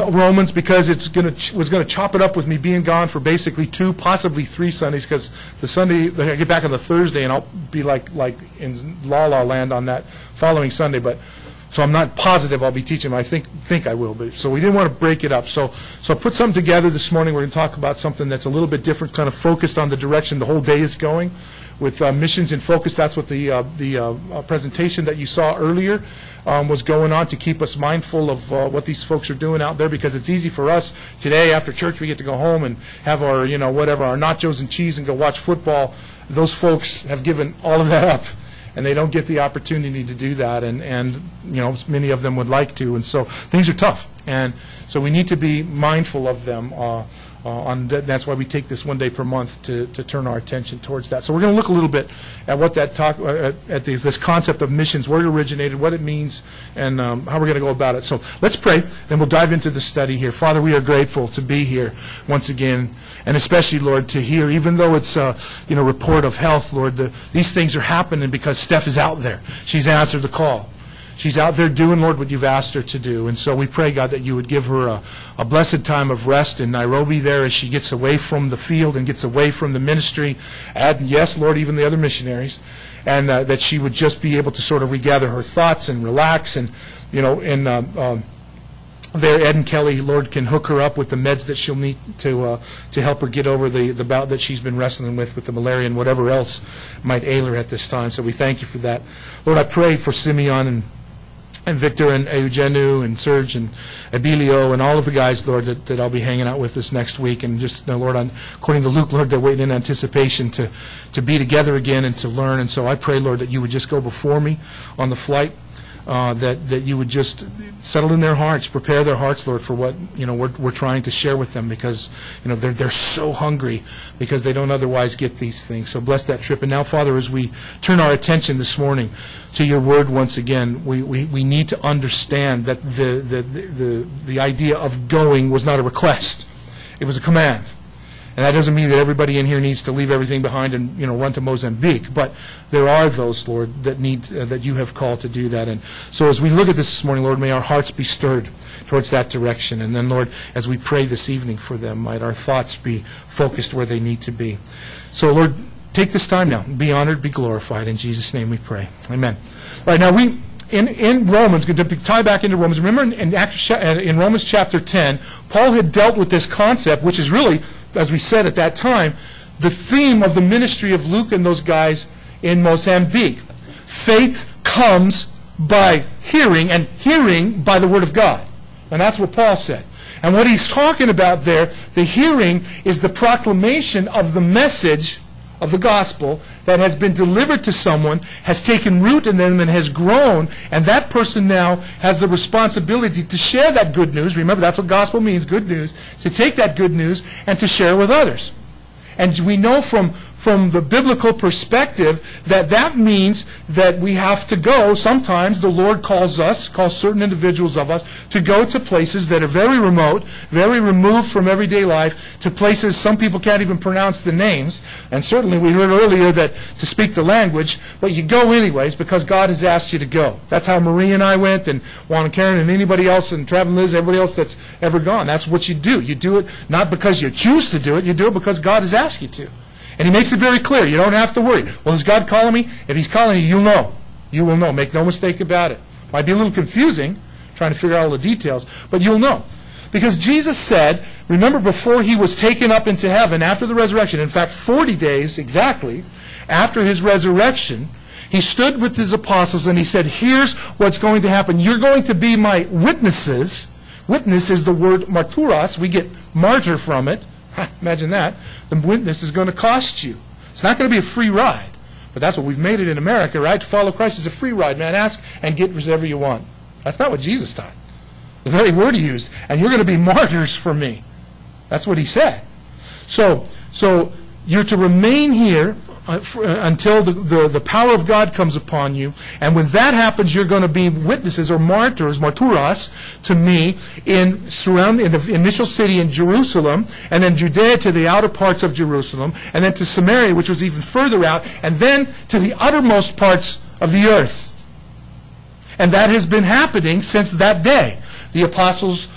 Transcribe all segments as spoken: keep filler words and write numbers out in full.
Romans because it's gonna ch was going to chop it up with me being gone for basically two, possibly three Sundays, because the Sunday, I get back on the Thursday and I'll be like like in La La Land on that following Sunday. But so I'm not positive I'll be teaching. I think think I will. But so we didn't want to break it up. So so I put something together this morning. We're going to talk about something that's a little bit different, kind of focused on the direction the whole day is going, with uh, missions in focus. That's what the uh, the uh, uh, presentation that you saw earlier um, was going on, to keep us mindful of uh, what these folks are doing out there, because it's easy for us today after church we get to go home and have our, you know, whatever, our nachos and cheese and go watch football. Those folks have given all of that up, and they don't get the opportunity to do that, and, and you know, many of them would like to, and so things are tough, and so we need to be mindful of them. Uh, Uh, on th that's why we take this one day per month to, to turn our attention towards that. So we're going to look a little bit at what that talk uh, at, at the, this concept of missions, where it originated, what it means, and um, how we're going to go about it. So let's pray, then we'll dive into the study here. Father, we are grateful to be here once again, and especially, Lord, to hear, even though it's a you know report of health, Lord, the, these things are happening because Steph is out there. She's answered the call. She's out there doing, Lord, what you've asked her to do. And so we pray, God, that you would give her a, a blessed time of rest in Nairobi there as she gets away from the field and gets away from the ministry. And yes, Lord, even the other missionaries. And uh, that she would just be able to sort of regather her thoughts and relax. And, you know, and uh, uh, there, Ed and Kelly, Lord, can hook her up with the meds that she'll need to uh, to help her get over the, the bout that she's been wrestling with, with the malaria and whatever else might ail her at this time. So we thank you for that. Lord, I pray for Simeon and and Victor and Eugenu and Serge and Abilio and all of the guys, Lord, that, that I'll be hanging out with this next week. And just, uh, Lord, on, according to Luke, Lord, they're waiting in anticipation to, to be together again and to learn. And so I pray, Lord, that you would just go before me on the flight, uh, that, that you would just settle in their hearts, prepare their hearts, Lord, for what you know we're, we're trying to share with them, because you know they're, they're so hungry because they don't otherwise get these things. So bless that trip. And now, Father, as we turn our attention this morning to your word once again, we, we, we need to understand that the, the, the, the idea of going was not a request. It was a command. And that doesn't mean that everybody in here needs to leave everything behind and you know run to Mozambique. But there are those, Lord, that need uh, that you have called to do that. And so as we look at this this morning, Lord, may our hearts be stirred towards that direction. And then, Lord, as we pray this evening for them, might our thoughts be focused where they need to be. So, Lord, take this time now. Be honored, be glorified. In Jesus' name we pray. Amen. All right, now we... In, in Romans, to tie back into Romans, remember in, in, in Romans chapter ten, Paul had dealt with this concept, which is really, as we said at that time, the theme of the ministry of Luke and those guys in Mozambique. Faith comes by hearing, and hearing by the Word of God. And that's what Paul said. And what he's talking about there, the hearing, is the proclamation of the message of the gospel that has been delivered to someone, has taken root in them and has grown, and that person now has the responsibility to share that good news. Remember, that's what gospel means, good news, to take that good news and to share with others. And we know from, from the biblical perspective that that means that we have to go. Sometimes the Lord calls us, calls certain individuals of us, to go to places that are very remote, very removed from everyday life, to places some people can't even pronounce the names. And certainly we heard earlier that to speak the language, but you go anyways because God has asked you to go. That's how Marie and I went, and Juan and Karen and anybody else, and Trav and Liz, everybody else that's ever gone. That's what you do. You do it not because you choose to do it, you do it because God has asked you to. And he makes it very clear. You don't have to worry. Well, is God calling me? If he's calling you, you'll know. You will know. Make no mistake about it. Might be a little confusing, trying to figure out all the details, but you'll know. Because Jesus said, remember before he was taken up into heaven, after the resurrection, in fact, forty days exactly after his resurrection, he stood with his apostles and he said, here's what's going to happen. You're going to be my witnesses. Witness is the word marturas. We get martyr from it. Imagine that. The witness is going to cost you. It's not going to be a free ride. But that's what we've made it in America, right? To follow Christ is a free ride, man. Ask and get whatever you want. That's not what Jesus taught. The very word he used. And you're going to be martyrs for me. That's what he said. So, so you're to remain here uh, for, uh, until the, the, the power of God comes upon you. And when that happens, you're going to be witnesses or martyrs, marturas, to me in surround in the initial city in Jerusalem, and then Judea to the outer parts of Jerusalem, and then to Samaria, which was even further out, and then to the uttermost parts of the earth. And that has been happening since that day. The apostles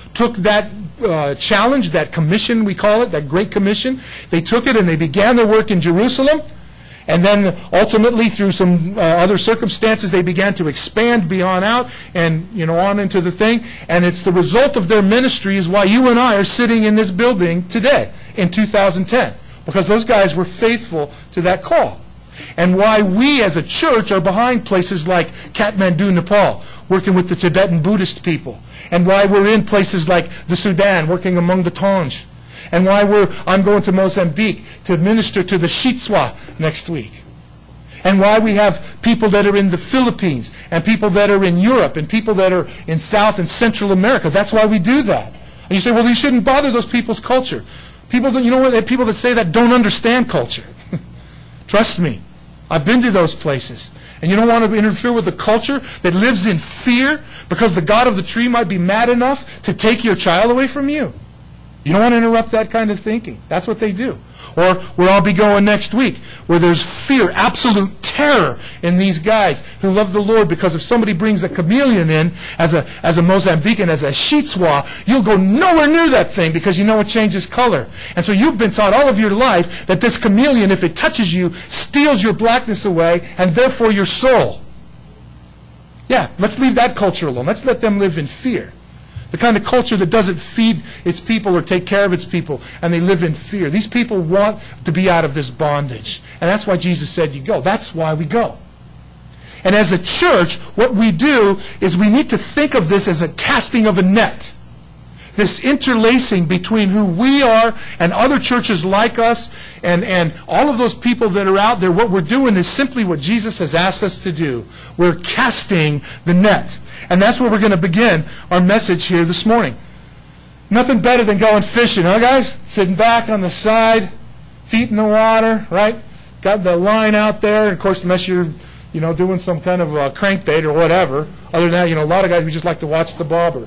took that uh, challenge, that commission, we call it, that Great Commission. They took it and they began their work in Jerusalem. And then ultimately, through some uh, other circumstances, they began to expand beyond out and, you know, on into the thing. And it's the result of their ministry is why you and I are sitting in this building today in two thousand ten. Because those guys were faithful to that call. And why we as a church are behind places like Kathmandu, Nepal, working with the Tibetan Buddhist people. And why we're in places like the Sudan, working among the Tonj. And why we're, I'm going to Mozambique to minister to the Shitswa next week. And why we have people that are in the Philippines, and people that are in Europe, and people that are in South and Central America. That's why we do that. And you say, well, you shouldn't bother those people's culture. People that, you know what, people that say that don't understand culture. Trust me. I've been to those places. And you don't want to interfere with the culture that lives in fear because the God of the tree might be mad enough to take your child away from you. You don't want to interrupt that kind of thinking. That's what they do. Or where I'll be going next week, where there's fear, absolute terror in these guys who love the Lord, because if somebody brings a chameleon in as a as a Mozambican, as a Shitswa, you'll go nowhere near that thing because you know it changes color. And so you've been taught all of your life that this chameleon, if it touches you, steals your blackness away and therefore your soul. Yeah, let's leave that culture alone. Let's let them live in fear. The kind of culture that doesn't feed its people or take care of its people, and they live in fear. These people want to be out of this bondage. And that's why Jesus said you go. That's why we go. And as a church, what we do is we need to think of this as a casting of a net. This interlacing between who we are and other churches like us and, and all of those people that are out there. What we're doing is simply what Jesus has asked us to do. We're casting the net. And that's where we're going to begin our message here this morning. Nothing better than going fishing, huh, guys? Sitting back on the side, feet in the water, right? Got the line out there. And of course, unless you're, you know, doing some kind of uh, crankbait or whatever. Other than that, you know, a lot of guys, we just like to watch the bobber.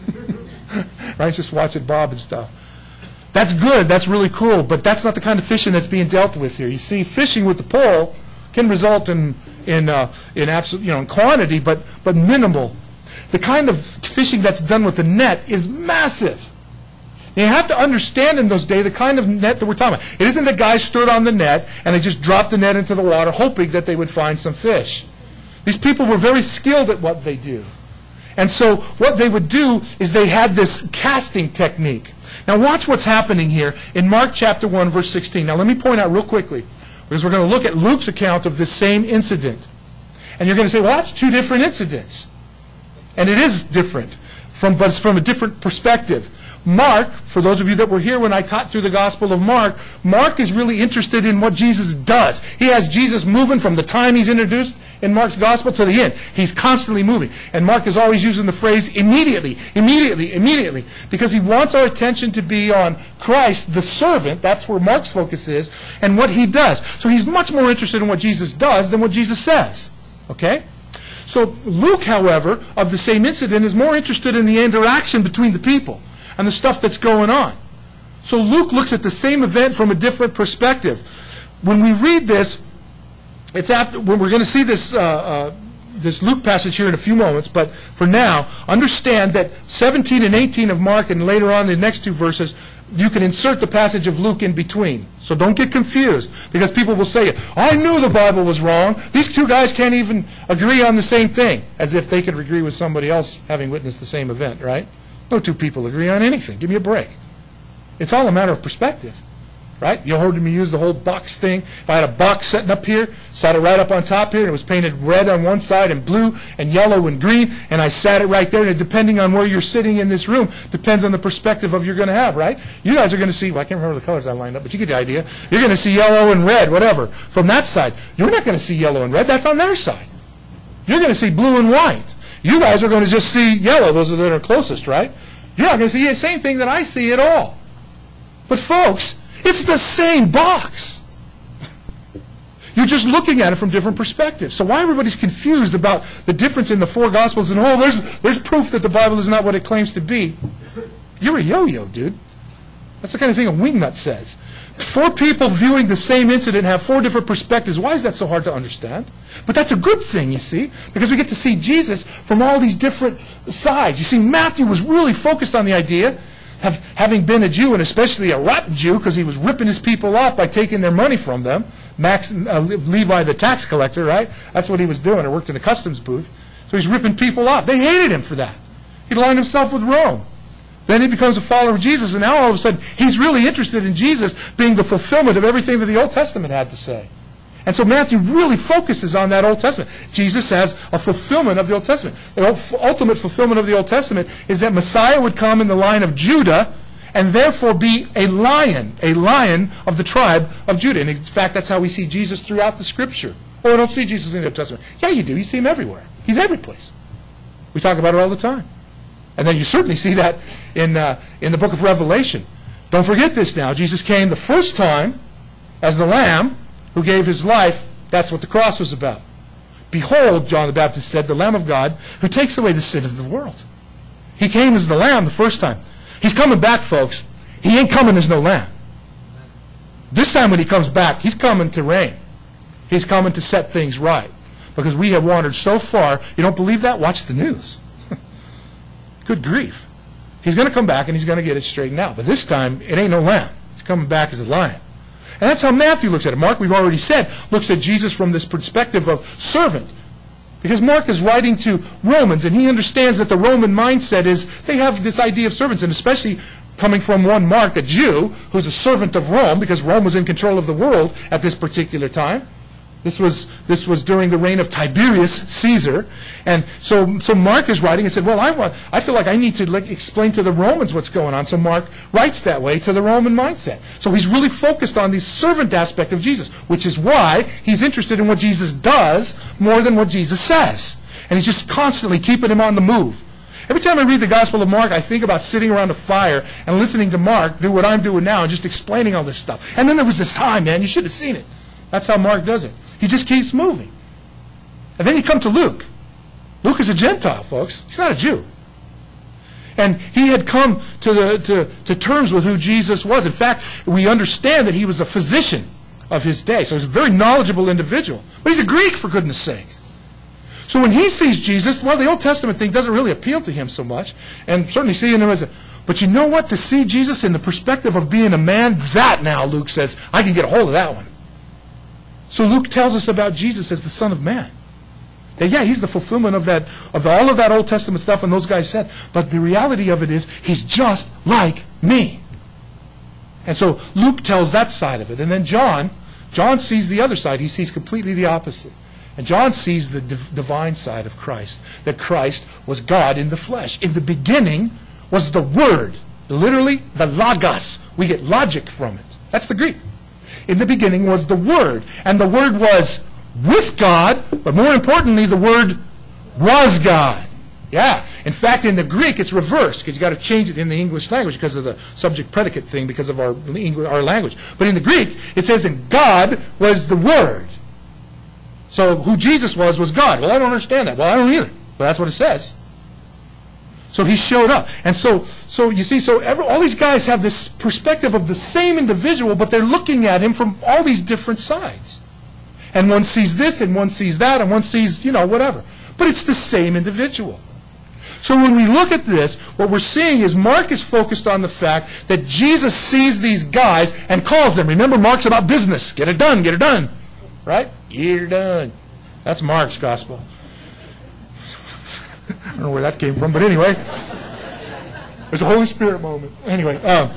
Right? Just watch it bob and stuff. That's good. That's really cool. But that's not the kind of fishing that's being dealt with here. You see, fishing with the pole can result in in uh, in absolute, you know, in quantity, but but minimal. The kind of fishing that's done with the net is massive. And you have to understand in those days the kind of net that we're talking about. It isn't that guys stood on the net and they just dropped the net into the water hoping that they would find some fish. These people were very skilled at what they do. And so what they would do is they had this casting technique. Now watch what's happening here in Mark chapter one, verse sixteen. Now let me point out real quickly, because we're going to look at Luke's account of this same incident. And you're going to say, well, that's two different incidents. And it is different, from, but it's from a different perspective. Mark, for those of you that were here when I taught through the Gospel of Mark, Mark is really interested in what Jesus does. He has Jesus moving from the time he's introduced in Mark's Gospel to the end. He's constantly moving. And Mark is always using the phrase immediately, immediately, immediately, because he wants our attention to be on Christ, the servant. That's where Mark's focus is, and what he does. So he's much more interested in what Jesus does than what Jesus says. Okay? So Luke, however, of the same incident, is more interested in the interaction between the people and the stuff that's going on. So Luke looks at the same event from a different perspective. When we read this, it's after, when we're going to see this, uh, uh, this Luke passage here in a few moments, but for now, understand that seventeen and eighteen of Mark, and later on in the next two verses, you can insert the passage of Luke in between. So don't get confused, because people will say, I knew the Bible was wrong. These two guys can't even agree on the same thing, as if they could agree with somebody else having witnessed the same event, right? No two people agree on anything. Give me a break. It's all a matter of perspective, right? You heard me use the whole box thing. If I had a box sitting up here, sat it right up on top here, and it was painted red on one side and blue and yellow and green, and I sat it right there, and depending on where you're sitting in this room, depends on the perspective of you're going to have, right? You guys are going to see, well, I can't remember the colors I lined up, but you get the idea. You're going to see yellow and red, whatever, from that side. You're not going to see yellow and red. That's on their side. You're going to see blue and white. You guys are going to just see yellow. Those are that are closest, right? You're not going to see the same thing that I see at all. But folks, it's the same box. You're just looking at it from different perspectives. So why everybody's confused about the difference in the four Gospels and, oh, there's, there's proof that the Bible is not what it claims to be. You're a yo-yo, dude. That's the kind of thing a wingnut says. Four people viewing the same incident have four different perspectives. Why is that so hard to understand? But that's a good thing, you see, because we get to see Jesus from all these different sides. You see, Matthew was really focused on the idea of having been a Jew, and especially a rotten Jew, because he was ripping his people off by taking their money from them. Max, uh, Levi, the tax collector, right? That's what he was doing. He worked in a customs booth. So he's ripping people off. They hated him for that. He aligned himself with Rome. Then he becomes a follower of Jesus, and now all of a sudden he's really interested in Jesus being the fulfillment of everything that the Old Testament had to say. And so Matthew really focuses on that Old Testament. Jesus has a fulfillment of the Old Testament. The ultimate fulfillment of the Old Testament is that Messiah would come in the line of Judah and therefore be a lion, a lion of the tribe of Judah. And in fact, that's how we see Jesus throughout the Scripture. Oh, I don't see Jesus in the Old Testament. Yeah, you do. You see him everywhere. He's every place. We talk about it all the time. And then you certainly see that in, uh, in the book of Revelation. Don't forget this now. Jesus came the first time as the Lamb who gave his life. That's what the cross was about. Behold, John the Baptist said, the Lamb of God who takes away the sin of the world. He came as the Lamb the first time. He's coming back, folks. He ain't coming as no lamb. This time when he comes back, he's coming to reign. He's coming to set things right. Because we have wandered so far. You don't believe that? Watch the news. Good grief. He's going to come back and he's going to get it straightened out. But this time, it ain't no lamb. He's coming back as a lion. And that's how Matthew looks at it. Mark, we've already said, looks at Jesus from this perspective of servant. Because Mark is writing to Romans, and he understands that the Roman mindset is they have this idea of servants, and especially coming from one Mark, a Jew, who's a servant of Rome, because Rome was in control of the world at this particular time. This was, this was during the reign of Tiberius Caesar. And so, so Mark is writing and said, well, I, want, I feel like I need to like, explain to the Romans what's going on. So Mark writes that way to the Roman mindset. So he's really focused on the servant aspect of Jesus, which is why he's interested in what Jesus does more than what Jesus says. And he's just constantly keeping him on the move. Every time I read the Gospel of Mark, I think about sitting around a fire and listening to Mark do what I'm doing now and just explaining all this stuff. And then there was this time, man, you should have seen it. That's how Mark does it. He just keeps moving. And then you come to Luke. Luke is a Gentile, folks. He's not a Jew. And he had come to, the, to, to terms with who Jesus was. In fact, we understand that he was a physician of his day. So he's a very knowledgeable individual. But he's a Greek, for goodness sake. So when he sees Jesus, well, the Old Testament thing doesn't really appeal to him so much. And certainly seeing him as a... But you know what? To see Jesus in the perspective of being a man, that now, Luke says, I can get a hold of that one. So Luke tells us about Jesus as the Son of Man. That, yeah, he's the fulfillment of that, of all of that Old Testament stuff and those guys said. But the reality of it is, he's just like me. And so Luke tells that side of it. And then John, John sees the other side. He sees completely the opposite. And John sees the div- divine side of Christ. That Christ was God in the flesh. In the beginning was the Word. Literally, the Logos. We get logic from it. That's the Greek. In the beginning was the Word. And the Word was with God, but more importantly, the Word was God. Yeah. In fact, in the Greek, it's reversed, because you've got to change it in the English language because of the subject-predicate thing, because of our, our language. But in the Greek, it says that God was the Word. So who Jesus was, was God. Well, I don't understand that. Well, I don't either. But that's what it says. So he showed up. And so, so you see, so every, all these guys have this perspective of the same individual, but they're looking at him from all these different sides. And one sees this, and one sees that, and one sees, you know, whatever. But it's the same individual. So when we look at this, what we're seeing is Mark is focused on the fact that Jesus sees these guys and calls them. Remember, Mark's about business. Get it done, get it done. Right? Get it done. That's Mark's gospel. I don't know where that came from, but anyway. There's a Holy Spirit moment. Anyway. Um,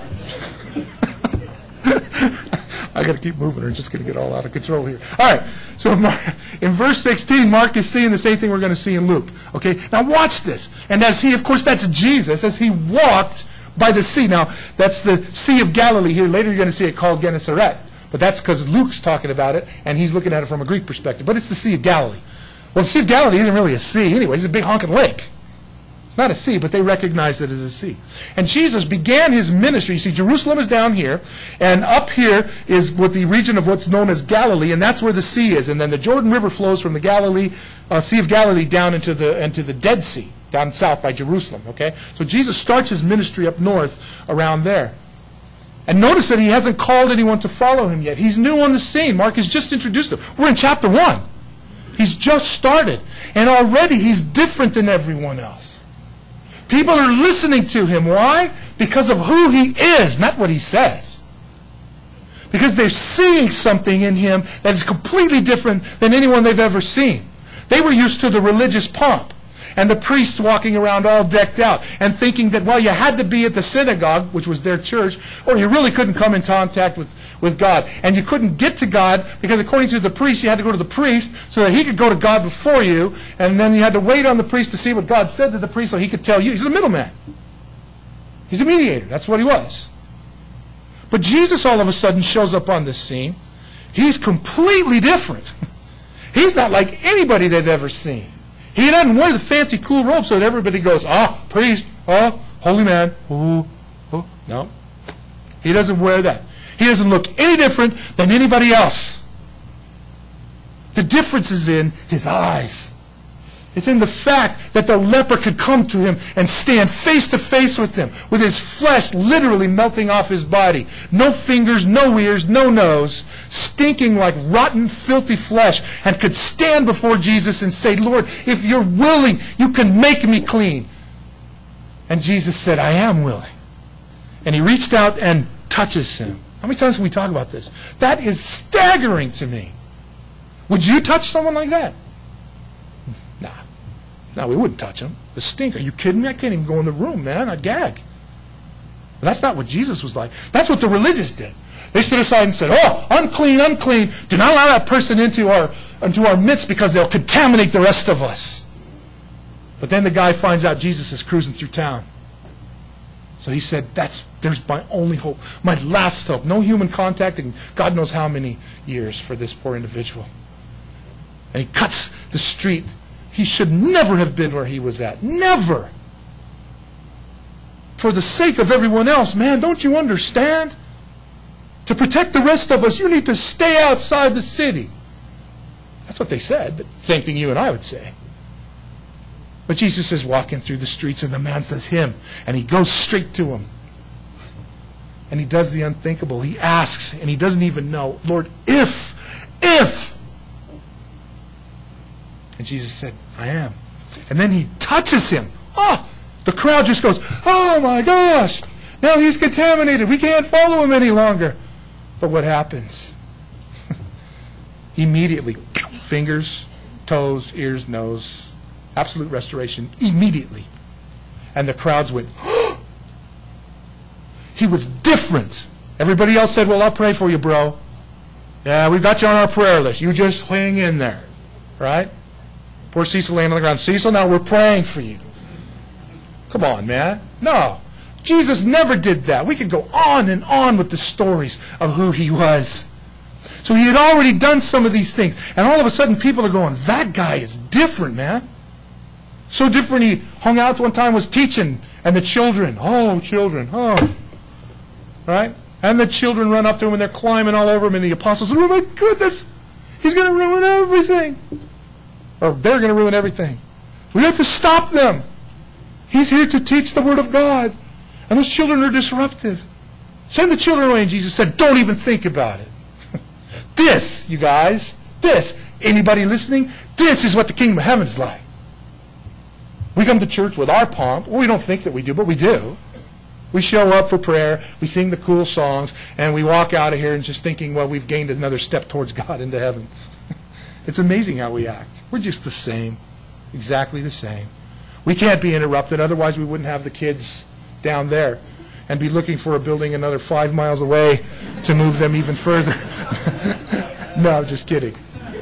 I got to keep moving or it's just going to get all out of control here. All right. So in verse sixteen, Mark is seeing the same thing we're going to see in Luke. Okay. Now watch this. And as he, of course, that's Jesus, as he walked by the sea. Now, that's the Sea of Galilee here. Later you're going to see it called Gennesaret. But that's because Luke's talking about it, and he's looking at it from a Greek perspective. But it's the Sea of Galilee. Well, the Sea of Galilee isn't really a sea anyway. It's a big honking lake. It's not a sea, but they recognize it as a sea. And Jesus began his ministry. You see, Jerusalem is down here, and up here is what the region of what's known as Galilee, and that's where the sea is. And then the Jordan River flows from the Galilee, uh, Sea of Galilee down into the into the Dead Sea, down south by Jerusalem. Okay, so Jesus starts his ministry up north around there. And notice that he hasn't called anyone to follow him yet. He's new on the scene. Mark has just introduced him. We're in chapter one. He's just started. And already he's different than everyone else. People are listening to him. Why? Because of who he is, not what he says. Because they're seeing something in him that is completely different than anyone they've ever seen. They were used to the religious pomp and the priests walking around all decked out and thinking that, well, you had to be at the synagogue, which was their church, or you really couldn't come in contact with, with God. And you couldn't get to God because according to the priest, you had to go to the priest so that he could go to God before you, and then you had to wait on the priest to see what God said to the priest so he could tell you. He's a middleman. He's a mediator. That's what he was. But Jesus all of a sudden shows up on this scene. He's completely different. He's not like anybody they've ever seen. He doesn't wear the fancy cool robe so that everybody goes, ah, priest, ah, holy man, ooh, ooh. No. He doesn't wear that. He doesn't look any different than anybody else. The difference is in his eyes. It's in the fact that the leper could come to him and stand face to face with him, with his flesh literally melting off his body. No fingers, no ears, no nose, stinking like rotten, filthy flesh, and could stand before Jesus and say, Lord, if you're willing, you can make me clean. And Jesus said, I am willing. And he reached out and touches him. How many times can we talk about this? That is staggering to me. Would you touch someone like that? Nah. No, we wouldn't touch him. The stink. Are you kidding me? I can't even go in the room, man. I'd gag. But that's not what Jesus was like. That's what the religious did. They stood aside and said, oh, unclean, unclean. Do not allow that person into our, into our midst because they'll contaminate the rest of us. But then the guy finds out Jesus is cruising through town. So he said, "That's there's my only hope, my last hope. No human contact in God knows how many years for this poor individual." And he cuts the street. He should never have been where he was at. Never. For the sake of everyone else, man, don't you understand? To protect the rest of us, you need to stay outside the city. That's what they said, but same thing you and I would say. But Jesus is walking through the streets, and the man says, him. And he goes straight to him. And he does the unthinkable. He asks, and he doesn't even know, Lord, if, if. And Jesus said, I am. And then he touches him. Oh, the crowd just goes, oh my gosh, now he's contaminated. We can't follow him any longer. But what happens? Immediately, fingers, toes, ears, nose, absolute restoration immediately. And the crowds went, oh! He was different. Everybody else said, well, I'll pray for you, bro. Yeah, we got you on our prayer list. You just hang in there. Right? Poor Cecil laying on the ground. Cecil, now we're praying for you. Come on, man. No. Jesus never did that. We could go on and on with the stories of who he was. So he had already done some of these things. And all of a sudden people are going, that guy is different, man. So different, he hung out one time, was teaching, and the children, oh, children, oh. Right? And the children run up to him, and they're climbing all over him, and the apostles say, oh my goodness, he's going to ruin everything. Or they're going to ruin everything. We have to stop them. He's here to teach the Word of God. And those children are disruptive. Send the children away. And Jesus said, don't even think about it. This, you guys, this, anybody listening, this is what the kingdom of heaven is like. We come to church with our pomp. Well, we don't think that we do, but we do. We show up for prayer, we sing the cool songs, and we walk out of here and just thinking, well, we've gained another step towards God into heaven. It's amazing how we act. We're just the same, exactly the same. We can't be interrupted, otherwise we wouldn't have the kids down there and be looking for a building another five miles away to move them even further. No, I'm just kidding.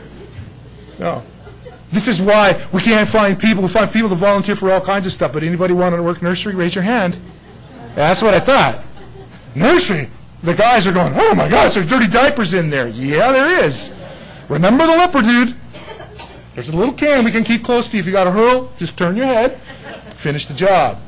No. This is why we can't find people. We find people to volunteer for all kinds of stuff. But anybody want to work nursery? Raise your hand. Yeah, that's what I thought. Nursery. The guys are going, oh my gosh, there's dirty diapers in there. Yeah, there is. Remember the leper dude. There's a little can we can keep close to you. If you got to hurl, just turn your head. Finish the job.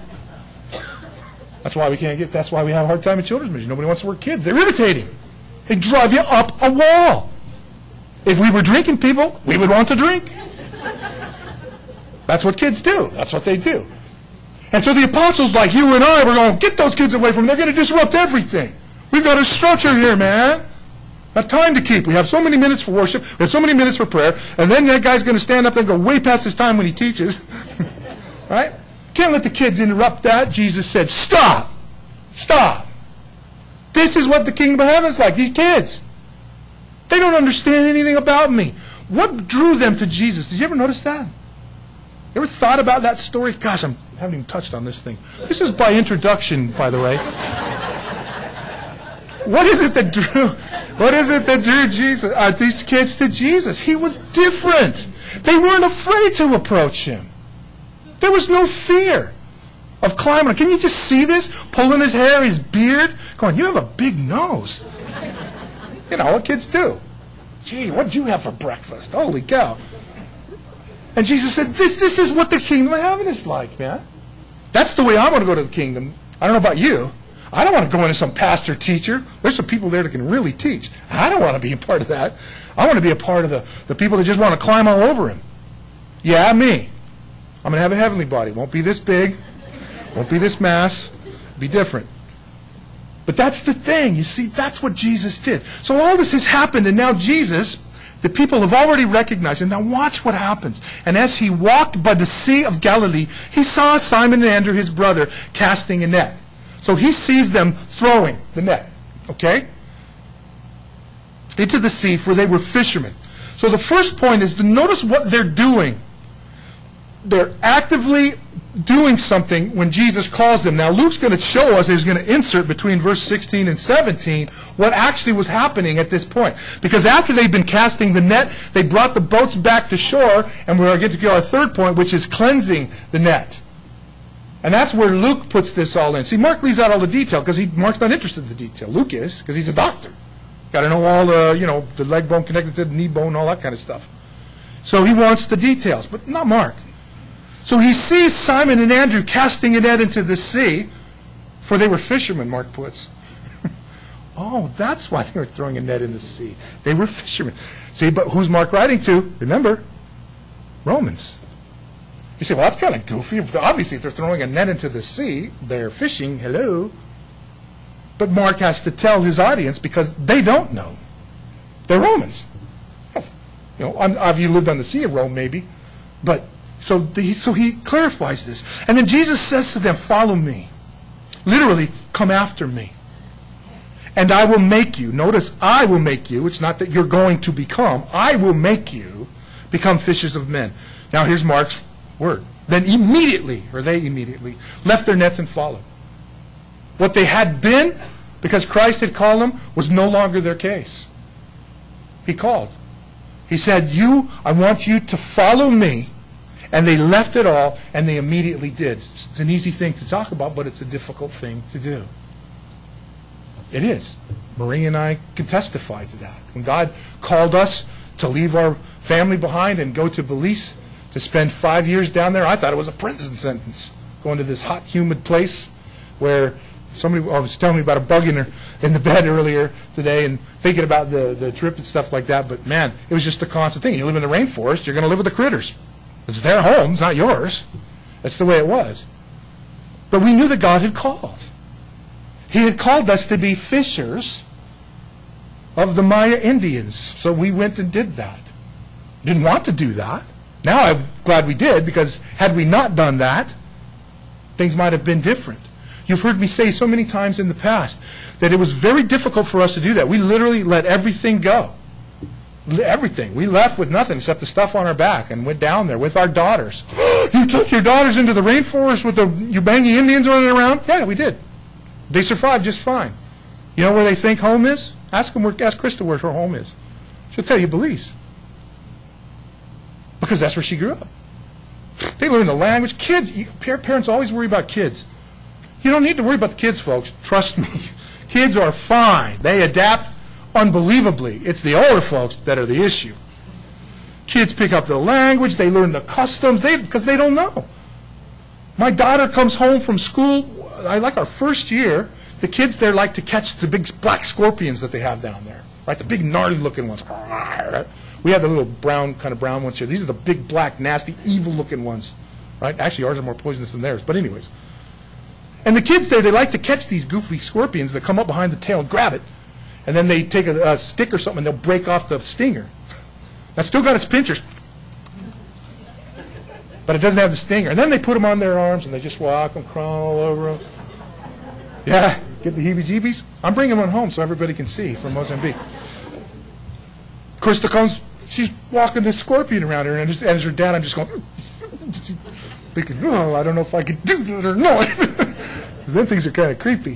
That's why we can't get, that's why we have a hard time with children's ministry. Nobody wants to work kids. They're irritating. They drive you up a wall. If we were drinking people, we would want to drink. That's what kids do. That's what they do. And so the apostles, like you and I, were going, get those kids away from them. They're going to disrupt everything. We've got a structure here, man. Not time to keep. We have so many minutes for worship. We have so many minutes for prayer. And then that guy's going to stand up and go way past his time when he teaches. Right? Can't let the kids interrupt that. Jesus said, stop. Stop. This is what the kingdom of heaven is like. These kids. They don't understand anything about me. What drew them to Jesus? Did you ever notice that? You ever thought about that story? Gosh, I'm, I haven't even touched on this thing. This is by introduction, by the way. What is it that drew, what is it that drew Jesus, uh, these kids to Jesus? He was different. They weren't afraid to approach him. There was no fear of climbing. Can you just see this? Pulling his hair, his beard, going, you have a big nose. You know what kids do. Gee, what did you have for breakfast? Holy cow. And Jesus said, this, this is what the kingdom of heaven is like, man. That's the way I want to go to the kingdom. I don't know about you. I don't want to go into some pastor teacher. There's some people there that can really teach. I don't want to be a part of that. I want to be a part of the, the people that just want to climb all over him. Yeah, me. I'm going to have a heavenly body. Won't be this big. Won't be this mass. Be different. But that's the thing. You see, that's what Jesus did. So all this has happened, and now Jesus, the people have already recognized him. Now watch what happens. And as he walked by the Sea of Galilee, he saw Simon and Andrew, his brother, casting a net. So he sees them throwing the net, okay, into the sea, for they were fishermen. So the first point is to notice what they're doing. They're actively doing something when Jesus calls them. Now Luke's going to show us, he's going to insert between verse sixteen and seventeen, what actually was happening at this point. Because after they'd been casting the net, they brought the boats back to shore, and we're going to get to our third point, which is cleansing the net. And that's where Luke puts this all in. See, Mark leaves out all the detail because he Mark's not interested in the detail. Luke is, because he's a doctor. Got to know all the, you know, the leg bone connected to the knee bone, all that kind of stuff. So he wants the details, but not Mark. So he sees Simon and Andrew casting a net into the sea, for they were fishermen, Mark puts. Oh, that's why they were throwing a net in the sea. They were fishermen. See, but who's Mark writing to? Remember, Romans. You say, well, that's kind of goofy. Obviously, if they're throwing a net into the sea, they're fishing. Hello. But Mark has to tell his audience because they don't know. They're Romans. You know, have you lived on the Sea of Rome, maybe? But so, the, so he clarifies this. And then Jesus says to them, follow me. Literally, come after me. And I will make you. Notice, I will make you. It's not that you're going to become. I will make you become fishers of men. Now, here's Mark's word. Then immediately, or they immediately, left their nets and followed. What they had been, because Christ had called them, was no longer their case. He called. He said, you, I want you to follow me. And they left it all, and they immediately did. It's, it's an easy thing to talk about, but it's a difficult thing to do. It is. Marie and I can testify to that. When God called us to leave our family behind and go to Belize, to spend five years down there, I thought it was a prison sentence. Going to this hot, humid place where somebody oh, was telling me about a bug in, her, in the bed earlier today and thinking about the, the trip and stuff like that. But, man, it was just a constant thing. You live in the rainforest, you're going to live with the critters. It's their home, it's not yours. That's the way it was. But we knew that God had called. He had called us to be fishers of the Maya Indians. So we went and did that. Didn't want to do that. Now I'm glad we did, because had we not done that, things might have been different. You've heard me say so many times in the past that it was very difficult for us to do that. We literally let everything go. Everything. We left with nothing except the stuff on our back and went down there with our daughters. You took your daughters into the rainforest with the Ubangi Indians running around? Yeah, we did. They survived just fine. You know where they think home is? Ask them where, ask Krista where her home is. She'll tell you Belize. Because that's where she grew up. They learn the language. Kids, you, parents always worry about kids. You don't need to worry about the kids, folks. Trust me. Kids are fine. They adapt unbelievably. It's the older folks that are the issue. Kids pick up the language. They learn the customs they, because they don't know. My daughter comes home from school. I like our first year. The kids there like to catch the big black scorpions that they have down there. Right? The big gnarly looking ones. We have the little brown, kind of brown ones here. These are the big, black, nasty, evil-looking ones. Right? Actually, ours are more poisonous than theirs. But anyways. And the kids there, they like to catch these goofy scorpions that come up behind the tail and grab it. And then they take a, a stick or something and they'll break off the stinger. That's still got its pinchers. But it doesn't have the stinger. And then they put them on their arms and they just walk them, crawl all over them. Yeah, get the heebie-jeebies. I'm bringing one home so everybody can see from Mozambique. Of course, the cones, she's walking this scorpion around her, and as, as her dad, I'm just going, thinking, oh, I don't know if I can do that or not. Then things are kind of creepy.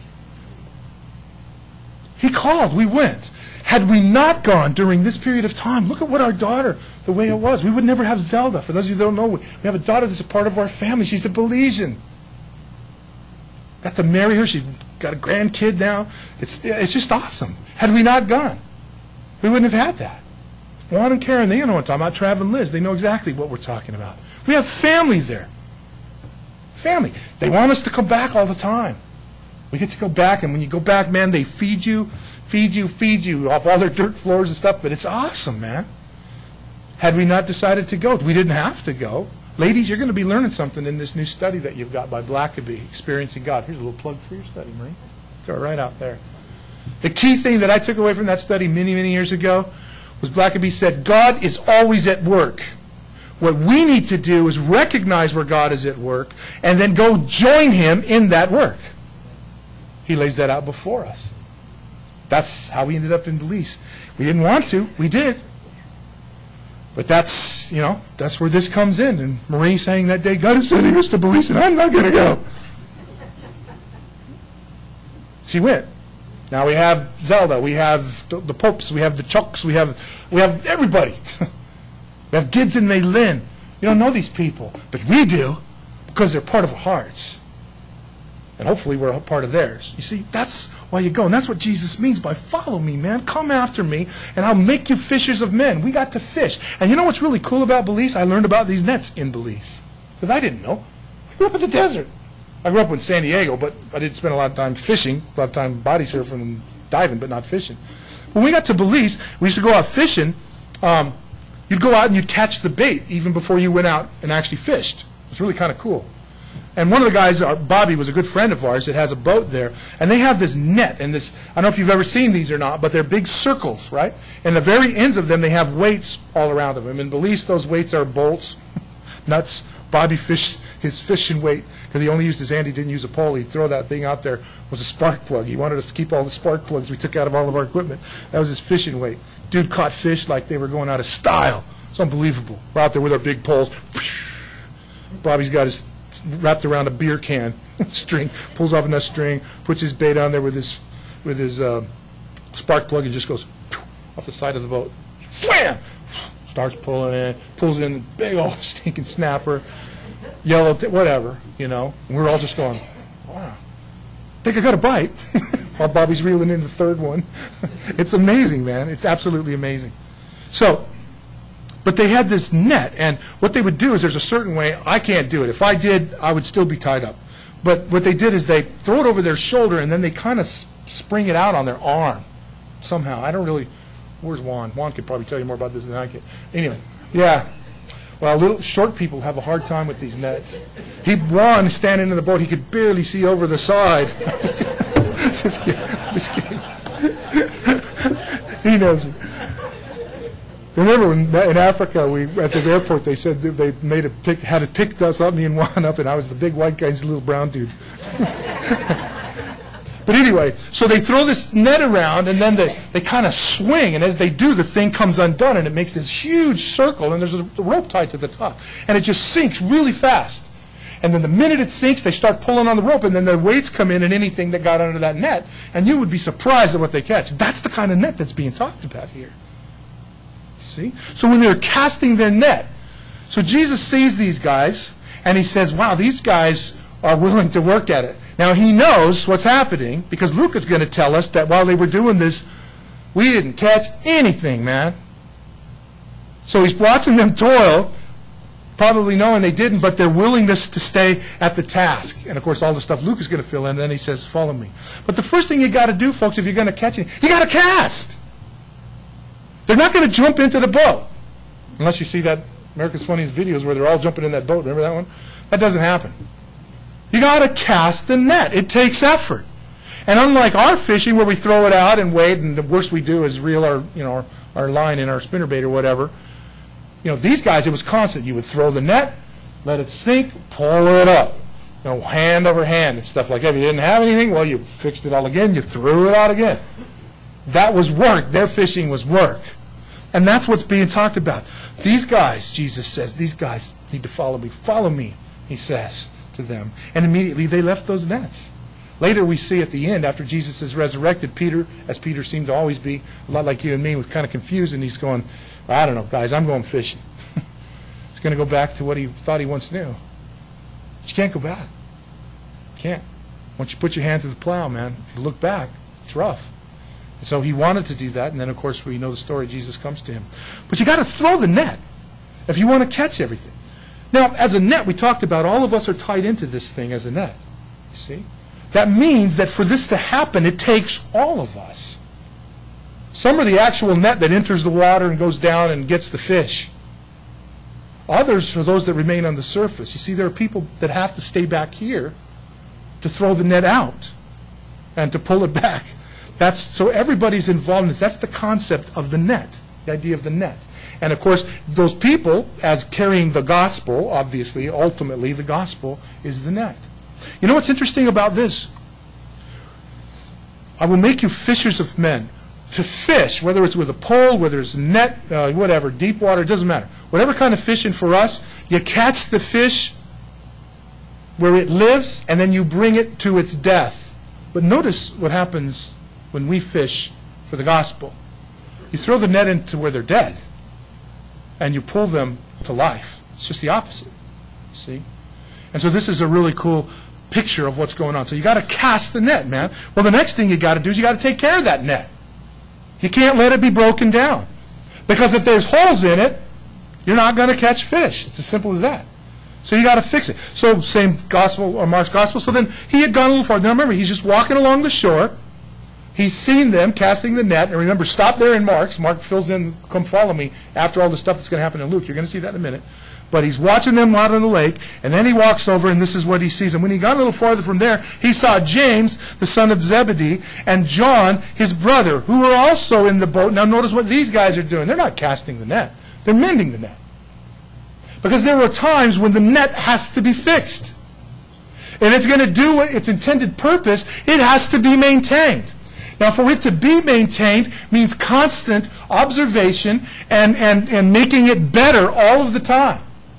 He called. We went. Had we not gone during this period of time, look at what our daughter, the way it was. We would never have Zelda. For those of you who don't know, we have a daughter that's a part of our family. She's a Belizean. Got to marry her. She's got a grandkid now. It's, it's just awesome. Had we not gone, we wouldn't have had that. Juan and Karen, they know what I'm talking about. Trav and Liz, they know exactly what we're talking about. We have family there. Family. They want us to come back all the time. We get to go back, and when you go back, man, they feed you, feed you, feed you off all their dirt floors and stuff, but it's awesome, man. Had we not decided to go, we didn't have to go. Ladies, you're going to be learning something in this new study that you've got by Blackaby, Experiencing God. Here's a little plug for your study, Marie. Throw it right out there. The key thing that I took away from that study many, many years ago was Blackaby said, God is always at work. What we need to do is recognize where God is at work and then go join him in that work. He lays that out before us. That's how we ended up in Belize. We didn't want to. We did. But that's, you know, that's where this comes in. And Marie saying that day, God is sending us to Belize and I'm not going to go. She went. Now we have Zelda, we have the, the Popes, we have the Chucks, we have we have everybody. We have Gids and Maylin. You don't know these people, but we do because they're part of our hearts. And hopefully we're a part of theirs. You see, that's why you go. And that's what Jesus means by follow me, man. Come after me, and I'll make you fishers of men. We got to fish. And you know what's really cool about Belize? I learned about these nets in Belize because I didn't know. I grew up in the desert. I grew up in San Diego, but I didn't spend a lot of time fishing, a lot of time body surfing and diving, but not fishing. When we got to Belize, we used to go out fishing. Um, you'd go out and you'd catch the bait even before you went out and actually fished. It was really kind of cool. And one of the guys, uh, Bobby, was a good friend of ours that has a boat there. And they have this net, and this, I don't know if you've ever seen these or not, but they're big circles, right? And the very ends of them, they have weights all around them. And in Belize, those weights are bolts, nuts. Bobby fished his fishing weight, because he only used his hand, he didn't use a pole. He'd throw that thing out there, was a spark plug. He wanted us to keep all the spark plugs we took out of all of our equipment. That was his fishing weight. Dude caught fish like they were going out of style. It's unbelievable. We're out there with our big poles. Bobby's got his wrapped around a beer can string, pulls off enough string, puts his bait on there with his with his uh, spark plug, and just goes off the side of the boat. Wham! Starts pulling in, pulls in big old stinking snapper, yellow, t- whatever, you know. And we're all just going, wow, I think I got a bite. While Bobby's reeling in the third one. It's amazing, man. It's absolutely amazing. So, but they had this net, and what they would do is there's a certain way. I can't do it. If I did, I would still be tied up. But what they did is they throw it over their shoulder, and then they kind of spring it out on their arm somehow. I don't really, where's Juan? Juan could probably tell you more about this than I can. Anyway, yeah. Well, little short people have a hard time with these nets. He, Juan, standing in the boat, he could barely see over the side. Just kidding. Just kidding. He knows me. Remember when in Africa, we at the airport, they said they made a pick, had it picked us up, me and Juan up, and I was the big white guy, he's the little brown dude. But anyway, so they throw this net around, and then they, they kind of swing, and as they do, the thing comes undone, and it makes this huge circle, and there's a rope tied to the top, and it just sinks really fast. And then the minute it sinks, they start pulling on the rope, and then the weights come in and anything that got under that net, and you would be surprised at what they catch. That's the kind of net that's being talked about here. See? So when they're casting their net, so Jesus sees these guys, and he says, wow, these guys are willing to work at it. Now, he knows what's happening, because Luke is going to tell us that while they were doing this, we didn't catch anything, man. So he's watching them toil, probably knowing they didn't, but their willingness to stay at the task. And, of course, all the stuff Luke is going to fill in, and then he says, follow me. But the first thing you got to do, folks, if you're going to catch it, you got to cast. They're not going to jump into the boat. Unless you see that America's Funniest videos where they're all jumping in that boat. Remember that one? That doesn't happen. You got to cast the net. It takes effort. And unlike our fishing where we throw it out and wait, and the worst we do is reel our, you know, our, our line in our spinnerbait or whatever, you know, these guys, it was constant. You would throw the net, let it sink, pull it up, you know, hand over hand and stuff like that. If you didn't have anything, well, you fixed it all again, you threw it out again. That was work. Their fishing was work. And that's what's being talked about. These guys, Jesus says, these guys need to follow me. Follow me, he says to them. And immediately they left those nets. Later we see at the end, after Jesus is resurrected, Peter, as Peter seemed to always be, a lot like you and me, was kind of confused, and he's going, I don't know, guys, I'm going fishing. He's going to go back to what he thought he once knew. But you can't go back. You can't. Once you put your hand to the plow, man, if you look back, it's rough. And so he wanted to do that, and then, of course, we know the story. Jesus comes to him. But you got to throw the net if you want to catch everything. Now, as a net, we talked about all of us are tied into this thing as a net. You see? That means that for this to happen, it takes all of us. Some are the actual net that enters the water and goes down and gets the fish. Others are those that remain on the surface. You see, there are people that have to stay back here to throw the net out and to pull it back. That's, so everybody's involved in this. That's the concept of the net, the idea of the net. And, of course, those people, as carrying the gospel, obviously, ultimately, the gospel is the net. You know what's interesting about this? I will make you fishers of men. To fish, whether it's with a pole, whether it's a net, uh, whatever, deep water, it doesn't matter. Whatever kind of fishing for us, you catch the fish where it lives, and then you bring it to its death. But notice what happens when we fish for the gospel. You throw the net into where they're dead, and you pull them to life. It's just the opposite, see? And so this is a really cool picture of what's going on. So you got to cast the net, man. Well, the next thing you got to do is you got to take care of that net. You can't let it be broken down. Because if there's holes in it, you're not going to catch fish. It's as simple as that. So you got to fix it. So same gospel, or Mark's gospel. So then he had gone a little farther. Now remember, he's just walking along the shore. He's seen them casting the net. And remember, stop there in Mark's. Mark fills in, come follow me, after all the stuff that's going to happen in Luke. You're going to see that in a minute. But he's watching them out on the lake, and then he walks over, and this is what he sees. And when he got a little farther from there, he saw James, the son of Zebedee, and John, his brother, who were also in the boat. Now notice what these guys are doing. They're not casting the net. They're mending the net. Because there are times when the net has to be fixed. And it's going to do its intended purpose. It has to be maintained. Now, for it to be maintained means constant observation and, and, and making it better all of the time.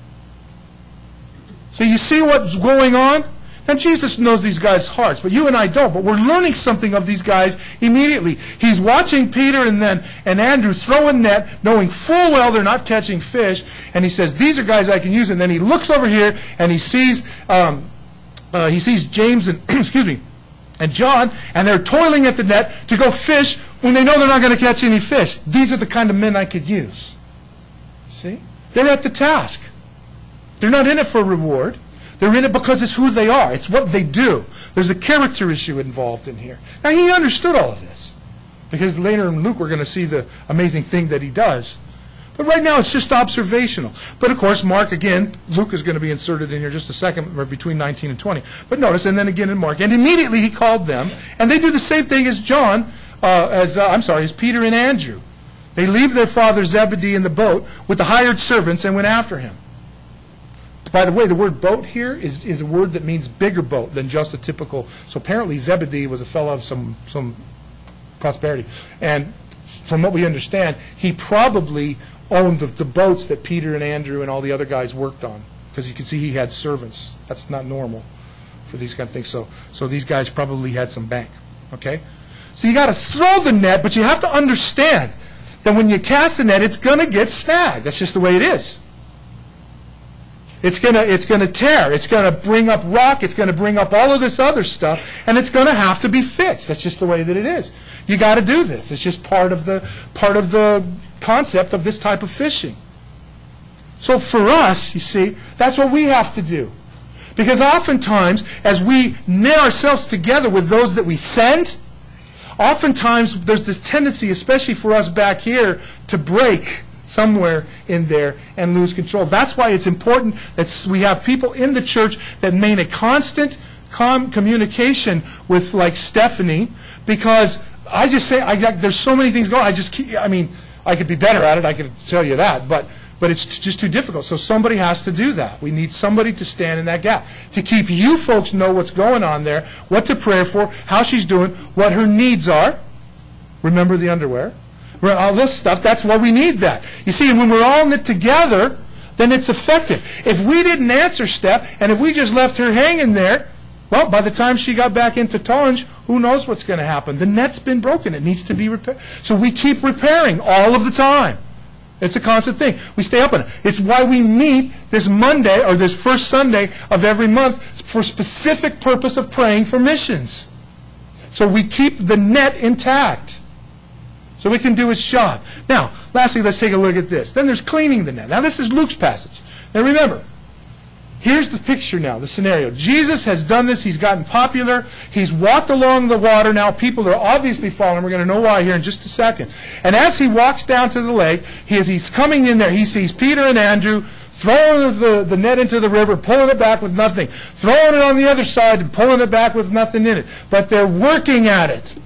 So you see what's going on? And Jesus knows these guys' hearts, but you and I don't. But we're learning something of these guys immediately. He's watching Peter and then and Andrew throw a net, knowing full well they're not catching fish. And he says, these are guys I can use. And then he looks over here and he sees um, uh, he sees James and excuse me and John, and they're toiling at the net to go fish when they know they're not going to catch any fish. These are the kind of men I could use. See? They're at the task. They're not in it for reward. They're in it because it's who they are. It's what they do. There's a character issue involved in here. Now, he understood all of this, because later in Luke we're going to see the amazing thing that he does. But right now it's just observational. But of course, Mark, again, Luke is going to be inserted in here just a second, or between nineteen and twenty. But notice, and then again in Mark, and immediately he called them, and they do the same thing as John, uh, as uh, I'm sorry, as Peter and Andrew. They leave their father Zebedee in the boat with the hired servants and went after him. By the way, the word boat here is, is a word that means bigger boat than just a typical. So apparently Zebedee was a fellow of some, some prosperity. And from what we understand, he probably owned the, the boats that Peter and Andrew and all the other guys worked on. Because you can see he had servants. That's not normal for these kind of things. So, so these guys probably had some bank. Okay? So you got to throw the net, but you have to understand that when you cast the net, it's going to get snagged. That's just the way it is. It's going to it's going to tear. It's going to bring up rock. It's going to bring up all of this other stuff, and it's going to have to be fixed. That's just the way that it is. You got to do this. It's just part of the part of the concept of this type of fishing. So for us, you see, that's what we have to do. Because oftentimes, as we knit ourselves together with those that we send, oftentimes there's this tendency, especially for us back here, to break somewhere in there and lose control. That's why it's important that we have people in the church that maintain a constant com communication with, like Stephanie, because I just say, I got, there's so many things going on. I just keep, I mean, I could be better at it, I could tell you that, but but it's just too difficult. So somebody has to do that. We need somebody to stand in that gap, to keep you folks know what's going on there, what to pray for, how she's doing, what her needs are. Remember the underwear. All this stuff, that's why we need that. You see, when we're all knit together, then it's effective. If we didn't answer Steph, and if we just left her hanging there, well, by the time she got back into Tonge, who knows what's going to happen? The net's been broken. It needs to be repaired. So we keep repairing all of the time. It's a constant thing. We stay up on it. It's why we meet this Monday or this first Sunday of every month for specific purpose of praying for missions. So we keep the net intact so we can do its job. Now, lastly, let's take a look at this. Then there's cleaning the net. Now, this is Luke's passage. Now, remember, here's the picture now, the scenario. Jesus has done this. He's gotten popular. He's walked along the water. Now people are obviously following him. We're going to know why here in just a second. And as he walks down to the lake, he, as he's coming in there, he sees Peter and Andrew throwing the, the net into the river, pulling it back with nothing, throwing it on the other side and pulling it back with nothing in it. But they're working at it.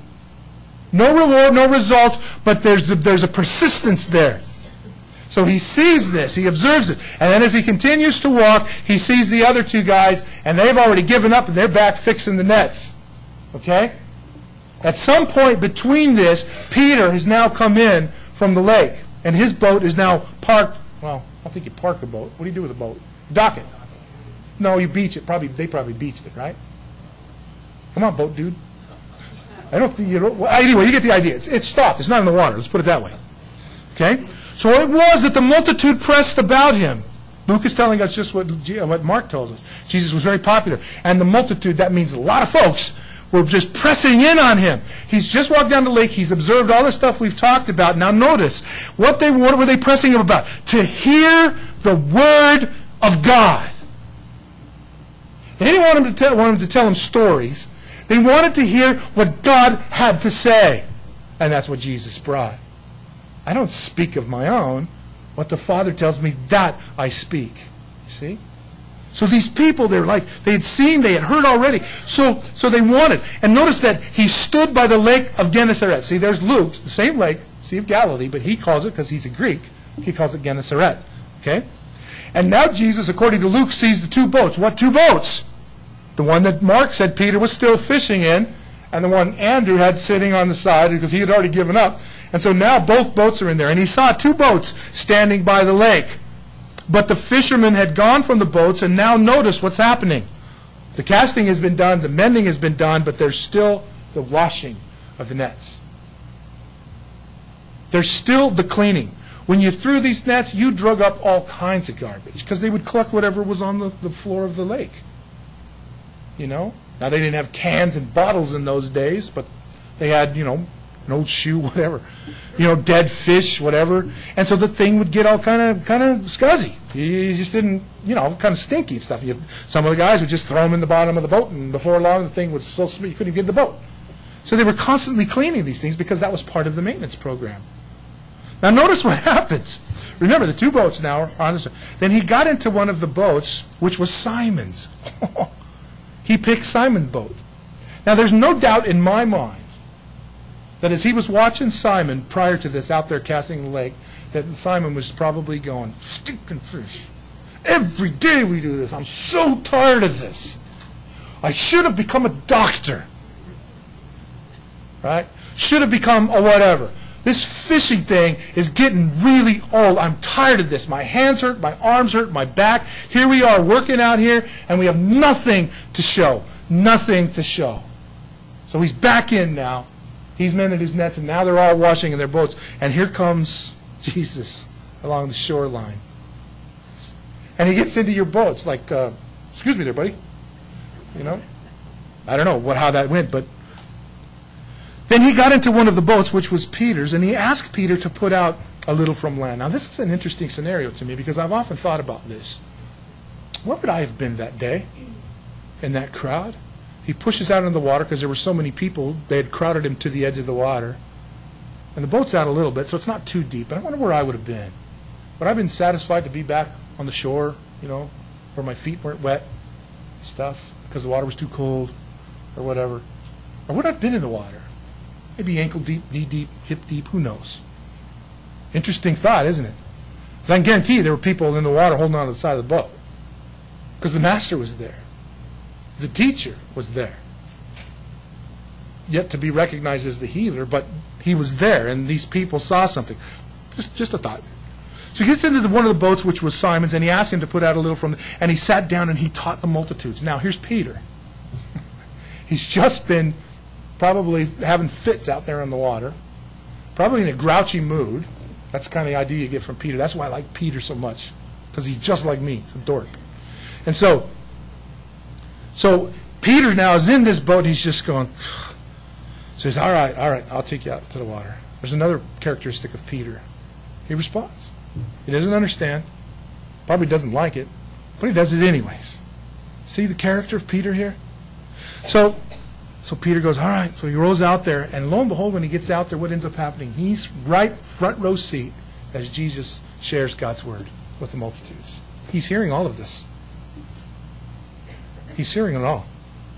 No reward, no results, but there's a, there's a persistence there. So he sees this, he observes it, and then as he continues to walk, he sees the other two guys, and they've already given up, and they're back fixing the nets. Okay? At some point between this, Peter has now come in from the lake, and his boat is now parked. Well, I don't think you park a boat. What do you do with a boat? Dock it. No, you beach it. Probably they probably beached it, right? Come on, boat dude. I don't think you know. Well, anyway, you get the idea. It's, it's stopped. It's not in the water. Let's put it that way. Okay? So it was that the multitude pressed about him. Luke is telling us just what, what Mark tells us. Jesus was very popular. And the multitude, that means a lot of folks, were just pressing in on him. He's just walked down the lake. He's observed all the stuff we've talked about. Now notice, what, they, what were they pressing him about? To hear the word of God. They didn't want him to tell, want him to tell them stories. They wanted to hear what God had to say. And that's what Jesus brought. I don't speak of my own. What the Father tells me, that I speak. You see? So these people, they're like, they had seen, they had heard already. So, so they wanted. And notice that he stood by the lake of Gennesaret. See, there's Luke, the same lake, Sea of Galilee, but he calls it, because he's a Greek, he calls it Gennesaret. Okay? And now Jesus, according to Luke, sees the two boats. What two boats? The one that Mark said Peter was still fishing in, and the one Andrew had sitting on the side because he had already given up. And so now both boats are in there. And he saw two boats standing by the lake. But the fishermen had gone from the boats, and now notice what's happening. The casting has been done, the mending has been done, but there's still the washing of the nets. There's still the cleaning. When you threw these nets, you drug up all kinds of garbage because they would collect whatever was on the, the floor of the lake. You know? Now, they didn't have cans and bottles in those days, but they had, you know, an old shoe, whatever. You know, dead fish, whatever. And so the thing would get all kind of kind of scuzzy. You just didn't, you know, kind of stinky and stuff. You, some of the guys would just throw them in the bottom of the boat, and before long, the thing was so smooth you couldn't even get in the boat. So they were constantly cleaning these things because that was part of the maintenance program. Now, notice what happens. Remember, the two boats now are on this. Then he got into one of the boats, which was Simon's. He picked Simon's boat. Now, there's no doubt in my mind that as he was watching Simon prior to this out there casting the lake, that Simon was probably going, stinking fish. Every day we do this. I'm so tired of this. I should have become a doctor. Right? Should have become a whatever. This fishing thing is getting really old. I'm tired of this. My hands hurt, my arms hurt, my back. Here we are working out here, and we have nothing to show. Nothing to show. So he's back in now. He's mended his nets, and now they're all washing in their boats. And here comes Jesus along the shoreline. And he gets into your boats like, uh, excuse me there, buddy. You know? I don't know what how that went, but then he got into one of the boats, which was Peter's, and he asked Peter to put out a little from land. Now, this is an interesting scenario to me because I've often thought about this. Where would I have been that day in that crowd? He pushes out into the water because there were so many people. They had crowded him to the edge of the water. And the boat's out a little bit, so it's not too deep. But I wonder where I would have been. Would I have been satisfied to be back on the shore, you know, where my feet weren't wet and stuff because the water was too cold or whatever? Or would I have been in the water? Maybe ankle deep, knee deep, hip deep, who knows? Interesting thought, isn't it? But I can guarantee you there were people in the water holding on to the side of the boat because the master was there. The teacher was there. Yet to be recognized as the healer, but he was there, and these people saw something. Just, just a thought. So he gets into the, one of the boats, which was Simon's, and he asked him to put out a little from the, and he sat down and he taught the multitudes. Now, here's Peter. He's just been probably having fits out there in the water, probably in a grouchy mood. That's the kind of idea you get from Peter. That's why I like Peter so much, because he's just like me. He's a dork. And so, so Peter now is in this boat, and he's just going, so he's, all right, all right, I'll take you out to the water. There's another characteristic of Peter. He responds. He doesn't understand, probably doesn't like it, but he does it anyways. See the character of Peter here? So, so Peter goes, all right, so he rolls out there, and lo and behold, when he gets out there, what ends up happening? He's right front row seat as Jesus shares God's word with the multitudes. He's hearing all of this. He's hearing it all.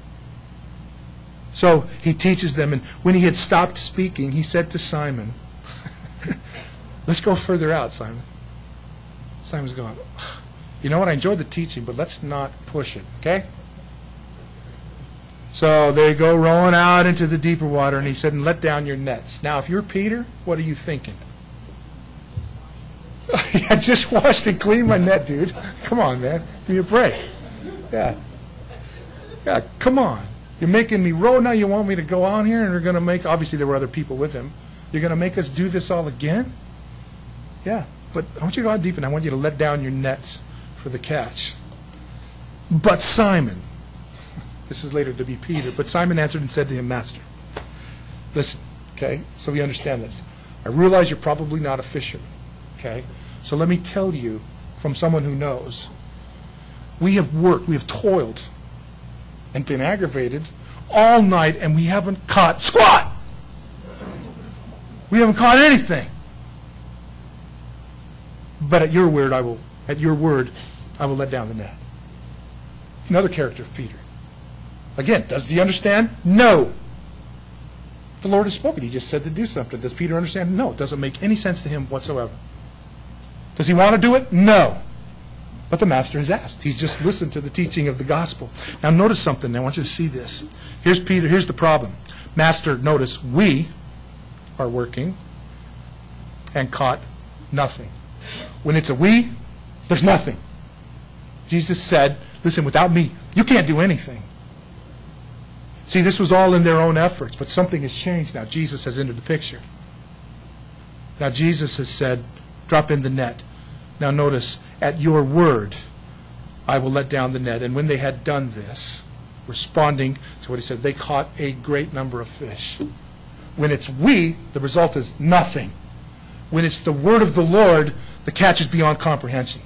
So he teaches them, and when he had stopped speaking, he said to Simon, let's go further out, Simon. Simon's going, you know what, I enjoyed the teaching, but let's not push it, okay? So they go rowing out into the deeper water, and he said, and let down your nets. Now, if you're Peter, what are you thinking? I just washed and cleaned my net, dude. Come on, man. Give me a break. Yeah. Yeah, come on. You're making me row now. You want me to go on here, and you're going to make, obviously there were other people with him. You're going to make us do this all again? Yeah, but I want you to go out deep, and I want you to let down your nets for the catch. But Simon, this is later to be Peter, but Simon answered and said to him, Master, listen, okay, so we understand this. I realize you're probably not a fisherman, okay? So let me tell you from someone who knows. We have worked, we have toiled, and been aggravated all night, and we haven't caught squat. We haven't caught anything. But at your word, I will. At your word, I will let down the net. Another character of Peter. Again, does he understand? No. The Lord has spoken. He just said to do something. Does Peter understand? No. It doesn't make any sense to him whatsoever. Does he want to do it? No. But the master has asked. He's just listened to the teaching of the gospel. Now notice something. I want you to see this. Here's Peter. Here's the problem. Master, notice, we are working and caught nothing. When it's a we, there's nothing. Jesus said, listen, without me, you can't do anything. See, this was all in their own efforts, but something has changed now. Jesus has entered the picture. Now Jesus has said, drop in the net. Now notice, at your word, I will let down the net. And when they had done this, responding to what he said, they caught a great number of fish. When it's we, the result is nothing. When it's the word of the Lord, the catch is beyond comprehension.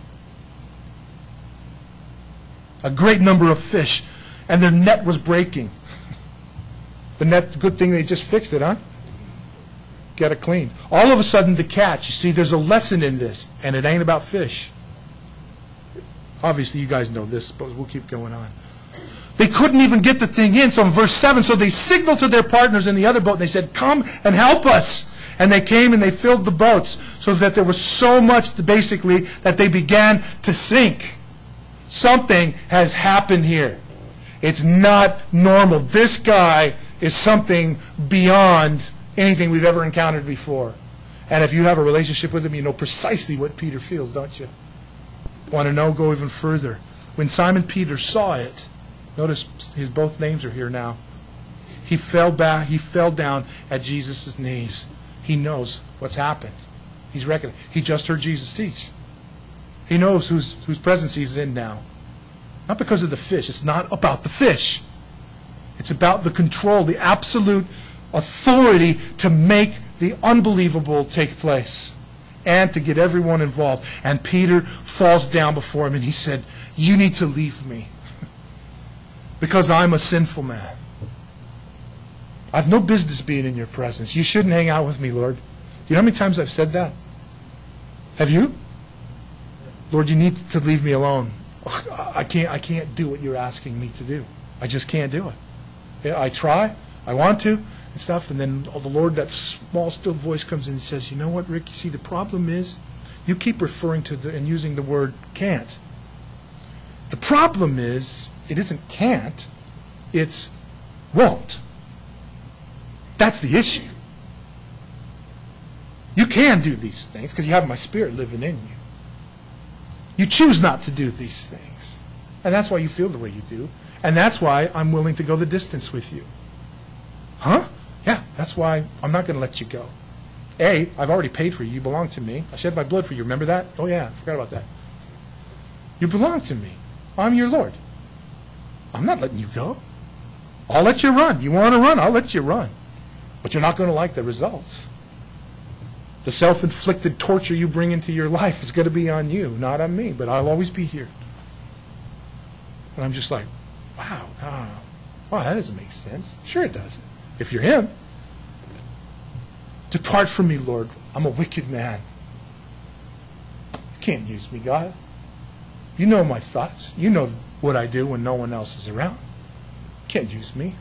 A great number of fish, and their net was breaking. The net, good thing they just fixed it, huh? Get it clean. All of a sudden, the catch, you see, there's a lesson in this, and it ain't about fish. Obviously, you guys know this, but we'll keep going on. They couldn't even get the thing in. So in verse seven, so they signaled to their partners in the other boat, and they said, come and help us. And they came and they filled the boats so that there was so much, basically, that they began to sink. Something has happened here. It's not normal. This guy is something beyond anything we've ever encountered before. And if you have a relationship with him, you know precisely what Peter feels, don't you? Want to know? Go even further. When Simon Peter saw it, notice his both names are here now. He fell back. He fell down at Jesus' knees. He knows what's happened. He's reckoning. He just heard Jesus teach. He knows whose whose presence he's in now. Not because of the fish. It's not about the fish. It's about the control, the absolute authority to make the unbelievable take place and to get everyone involved. And Peter falls down before him and he said, you need to leave me because I'm a sinful man. I have no business being in your presence. You shouldn't hang out with me, Lord. Do you know how many times I've said that? Have you? Lord, you need to leave me alone. I can't, I can't do what you're asking me to do. I just can't do it. Yeah, I try, I want to, and stuff, and then the Lord, that small, still voice comes in and says, you know what, Rick, you see, the problem is you keep referring to the, and using the word can't. The problem is, it isn't can't, it's won't. That's the issue. You can do these things because you have my Spirit living in you. You choose not to do these things. And that's why you feel the way you do. And that's why I'm willing to go the distance with you. Huh? Yeah, that's why I'm not going to let you go. A, I've already paid for you. You belong to me. I shed my blood for you. Remember that? Oh, yeah, I forgot about that. You belong to me. I'm your Lord. I'm not letting you go. I'll let you run. You want to run? I'll let you run. But you're not going to like the results. The self-inflicted torture you bring into your life is going to be on you, not on me, but I'll always be here. And I'm just like, wow, uh, wow, that doesn't make sense. Sure it doesn't. If you're him. Depart from me, Lord. I'm a wicked man. You can't use me, God. You know my thoughts. You know what I do when no one else is around. You can't use me.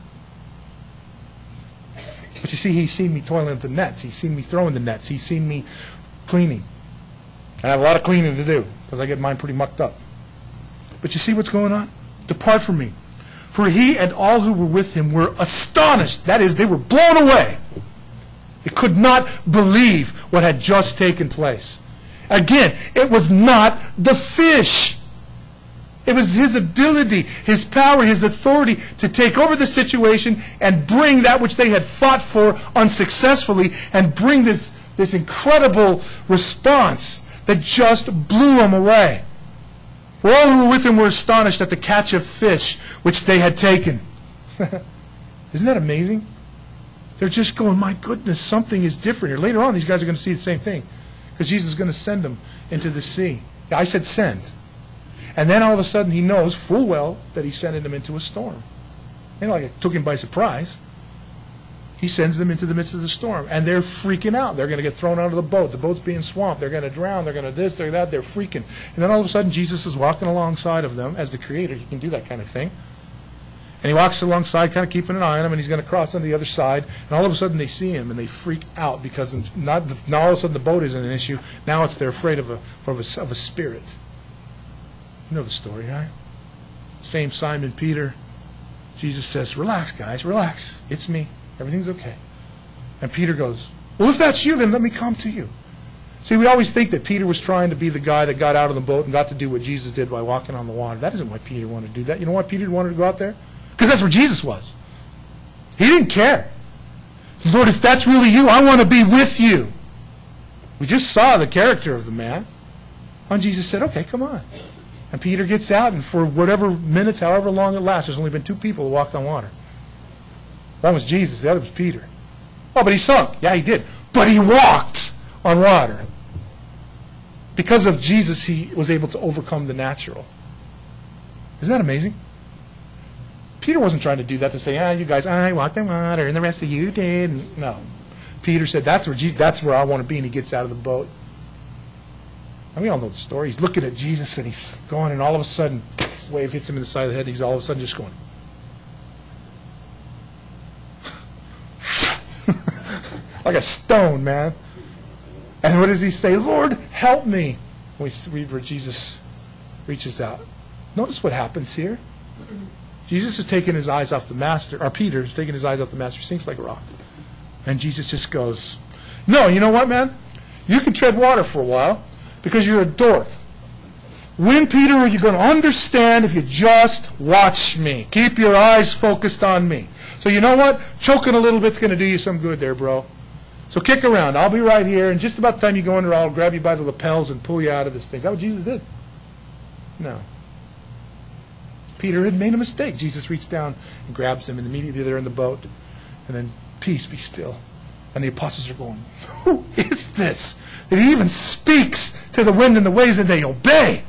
But you see, he's seen me toiling at the nets. He's seen me throwing the nets. He's seen me cleaning. I have a lot of cleaning to do because I get mine pretty mucked up. But you see what's going on? Depart from me. For he and all who were with him were astonished. That is, they were blown away. They could not believe what had just taken place. Again, it was not the fish. It was his ability, his power, his authority to take over the situation and bring that which they had fought for unsuccessfully and bring this, this incredible response that just blew them away. For all who were with him were astonished at the catch of fish which they had taken. Isn't that amazing? They're just going, my goodness, something is different here. Later on, these guys are going to see the same thing because Jesus is going to send them into the sea. I said send. And then all of a sudden he knows full well that he's sending them into a storm. You know, like it took him by surprise. He sends them into the midst of the storm. And they're freaking out. They're going to get thrown out of the boat. The boat's being swamped. They're going to drown. They're going to this, they're that. They're freaking. And then all of a sudden Jesus is walking alongside of them as the Creator. He can do that kind of thing. And he walks alongside, kind of keeping an eye on them, and he's going to cross on the other side. And all of a sudden they see him, and they freak out because not, now all of a sudden the boat isn't an issue. Now it's they're afraid of a, of a, of a spirit. You know the story, right? Same Simon Peter. Jesus says, relax, guys, relax. It's me. Everything's okay. And Peter goes, well, if that's you, then let me come to you. See, we always think that Peter was trying to be the guy that got out of the boat and got to do what Jesus did by walking on the water. That isn't why Peter wanted to do that. You know why Peter wanted to go out there? Because that's where Jesus was. He didn't care. Lord, if that's really you, I want to be with you. We just saw the character of the man. And Jesus said, okay, come on. And Peter gets out, and for whatever minutes, however long it lasts, there's only been two people who walked on water. One was Jesus, the other was Peter. Oh, but he sunk. Yeah, he did. But he walked on water. Because of Jesus, he was able to overcome the natural. Isn't that amazing? Peter wasn't trying to do that to say, ah, you guys, I walked on water, and the rest of you did. No. Peter said, that's where Jesus, that's where I want to be, and he gets out of the boat. And we all know the story. He's looking at Jesus, and he's going, and all of a sudden, pff, wave hits him in the side of the head, and he's all of a sudden just going. Like a stone, man. And what does he say? Lord, help me. We read where Jesus reaches out. Notice what happens here. Jesus is taking his eyes off the master, or Peter is taking his eyes off the master, sinks like a rock. And Jesus just goes, no, you know what, man? You can tread water for a while because you're a dork. When, Peter, are you going to understand if you just watch me? Keep your eyes focused on me. So you know what? Choking a little bit's going to do you some good there, bro. So kick around. I'll be right here. And just about the time you go in there, I'll grab you by the lapels and pull you out of this thing. Is that what Jesus did? No. Peter had made a mistake. Jesus reached down and grabs him, and immediately they're in the boat. And then, peace, be still. And the apostles are going, who is this? That he even speaks to the wind and the waves, and they obey.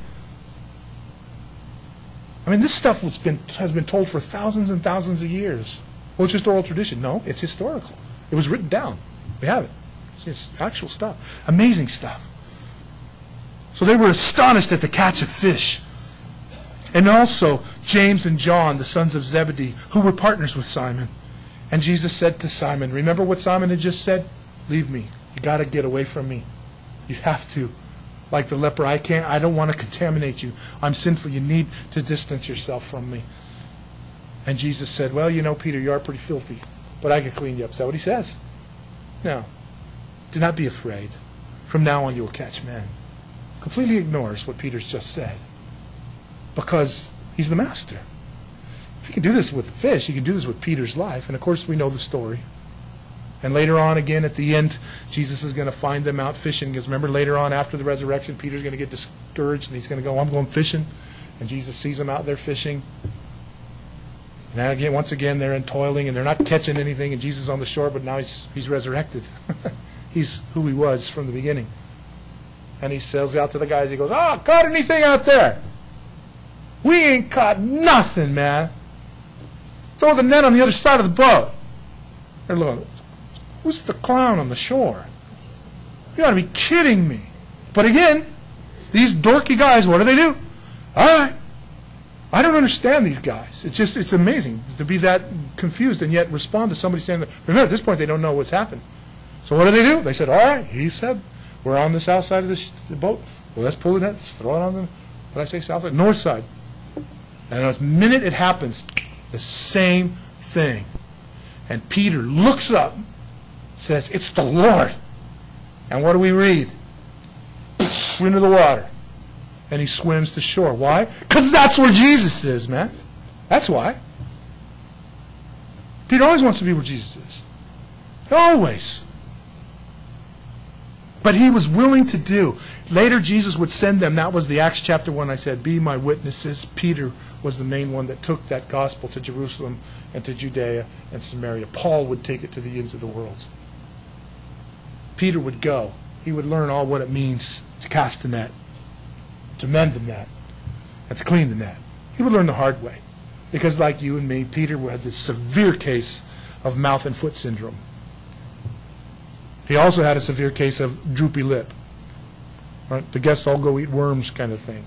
I mean, this stuff has been, has been told for thousands and thousands of years. Well, it's just oral tradition. No, it's historical. It was written down. We have it. It's actual stuff. Amazing stuff. So they were astonished at the catch of fish. And also James and John, the sons of Zebedee, who were partners with Simon. And Jesus said to Simon, remember what Simon had just said? Leave me. You got to get away from me. You have to. Like the leper, I can't, I don't want to contaminate you. I'm sinful. You need to distance yourself from me. And Jesus said, well, you know, Peter, you are pretty filthy, but I can clean you up. Is that what he says? No. Do not be afraid. From now on you will catch men. Completely ignores what Peter's just said because he's the master. If he can do this with fish, he can do this with Peter's life. And of course we know the story. And later on, again, at the end, Jesus is going to find them out fishing. Because remember, later on, after the resurrection, Peter's going to get discouraged, and he's going to go, I'm going fishing. And Jesus sees them out there fishing. And now again, once again, they're in toiling, and they're not catching anything, and Jesus is on the shore, but now he's, he's resurrected. He's who he was from the beginning. And he sails out to the guys. He goes, oh, caught anything out there? We ain't caught nothing, man. Throw the net on the other side of the boat. They're looking, who's the clown on the shore? You ought to be kidding me. But again, these dorky guys, what do they do? All right. I don't understand these guys. It's just, it's amazing to be that confused and yet respond to somebody saying that. Remember, at this point, they don't know what's happened. So what do they do? They said, all right, he said, we're on the south side of this, the boat. Well, let's pull the net, let's throw it on the, what did I say, south side? North side. And the minute it happens, the same thing. And Peter looks up, says, it's the Lord. And what do we read? Into the water. And he swims to shore. Why? Because that's where Jesus is, man. That's why. Peter always wants to be where Jesus is. Always. But he was willing to do. Later, Jesus would send them. That was the Acts chapter one. I said, be my witnesses. Peter was the main one that took that gospel to Jerusalem and to Judea and Samaria. Paul would take it to the ends of the world. Peter would go. He would learn all what it means to cast the net, to mend the net, and to clean the net. He would learn the hard way. Because like you and me, Peter had this severe case of mouth and foot syndrome. He also had a severe case of droopy lip. Right? The guests all go eat worms kind of thing.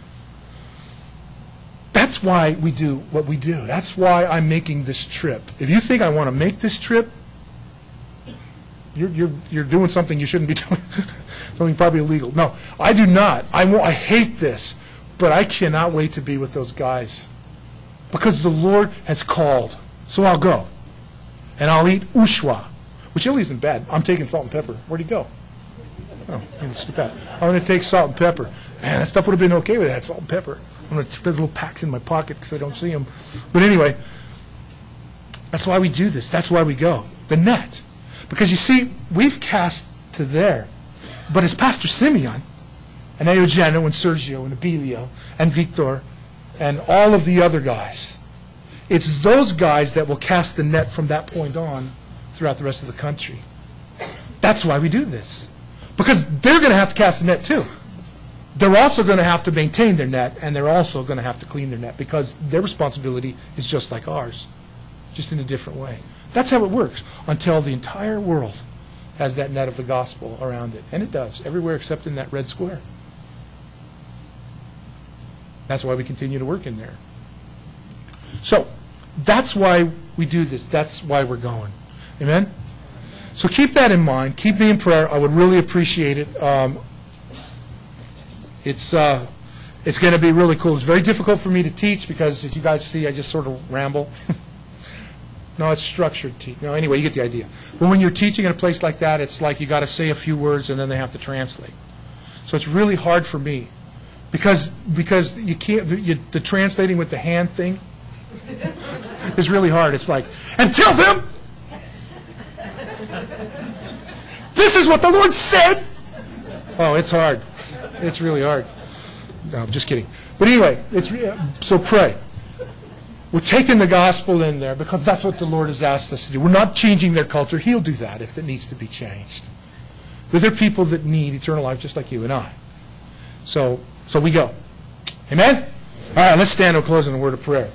That's why we do what we do. That's why I'm making this trip. If you think I want to make this trip, you're, you're, you're doing something you shouldn't be doing. Something probably illegal. No, I do not. I, I hate this. But I cannot wait to be with those guys. Because the Lord has called. So I'll go. And I'll eat ushwa. Which really isn't bad. I'm taking salt and pepper. Where'd he go? Oh, it's bad. I'm going to take salt and pepper. Man, that stuff would have been okay with that, salt and pepper. I'm going to put those little packs in my pocket because I don't see them. But anyway, that's why we do this. That's why we go. The net. Because you see, we've cast to there. But it's Pastor Simeon and Eugenio and Sergio and Abilio and Victor and all of the other guys. It's those guys that will cast the net from that point on throughout the rest of the country. That's why we do this. Because they're going to have to cast the net too. They're also going to have to maintain their net, and they're also going to have to clean their net because their responsibility is just like ours, just in a different way. That's how it works until the entire world has that net of the gospel around it. And it does, everywhere except in that red square. That's why we continue to work in there. So, that's why we do this. That's why we're going. Amen? So keep that in mind. Keep me in prayer. I would really appreciate it. Um, it's uh, it's going to be really cool. It's very difficult for me to teach because, as you guys see, I just sort of ramble. No, it's structured teaching. No, anyway, you get the idea. But when you're teaching in a place like that, it's like you got to say a few words and then they have to translate. So it's really hard for me because because you can't the, you, the translating with the hand thing is really hard. It's like, and tell them this is what the Lord said. Oh, it's hard. It's really hard. No, I'm just kidding. But anyway, it's so pray. We're taking the gospel in there because that's what the Lord has asked us to do. We're not changing their culture. He'll do that if it needs to be changed. But there are people that need eternal life just like you and I. So, so we go. Amen? All right, let's stand and close in a word of prayer.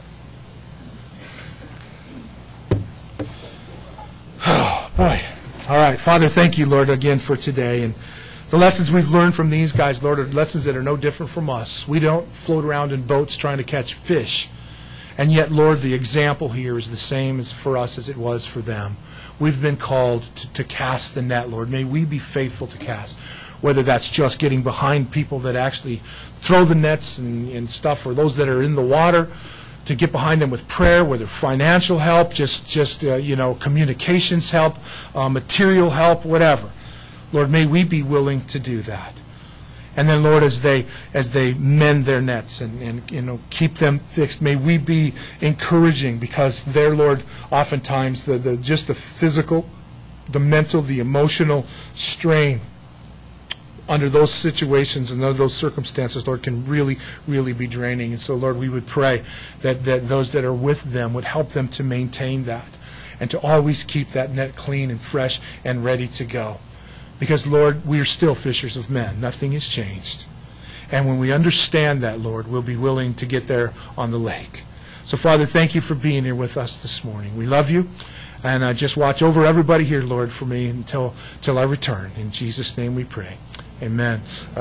Oh, boy. All right. Father, thank you, Lord, again for today. And The lessons we've learned from these guys, Lord, are lessons that are no different from us. We don't float around in boats trying to catch fish. And yet, Lord, the example here is the same as for us as it was for them. We've been called to, to cast the net, Lord. May we be faithful to cast, whether that's just getting behind people that actually throw the nets and, and stuff, or those that are in the water, to get behind them with prayer, whether financial help, just, just uh, you know, communications help, uh, material help, whatever. Lord, may we be willing to do that. And then, Lord, as they as they mend their nets and, and you know keep them fixed, may we be encouraging, because there, Lord, oftentimes the, the just the physical, the mental, the emotional strain under those situations and under those circumstances, Lord, can really, really be draining. And so, Lord, we would pray that, that those that are with them would help them to maintain that and to always keep that net clean and fresh and ready to go. Because, Lord, we are still fishers of men. Nothing has changed. And when we understand that, Lord, we'll be willing to get there on the lake. So, Father, thank you for being here with us this morning. We love you. And uh, just watch over everybody here, Lord, for me until, until I return. In Jesus' name we pray. Amen. Uh,